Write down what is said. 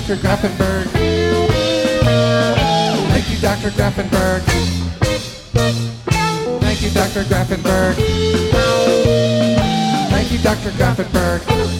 Dr. Graffenberg. Thank you, Dr. Graffenberg. Thank you, Dr. Graffenberg. Thank you, Dr. Graffenberg.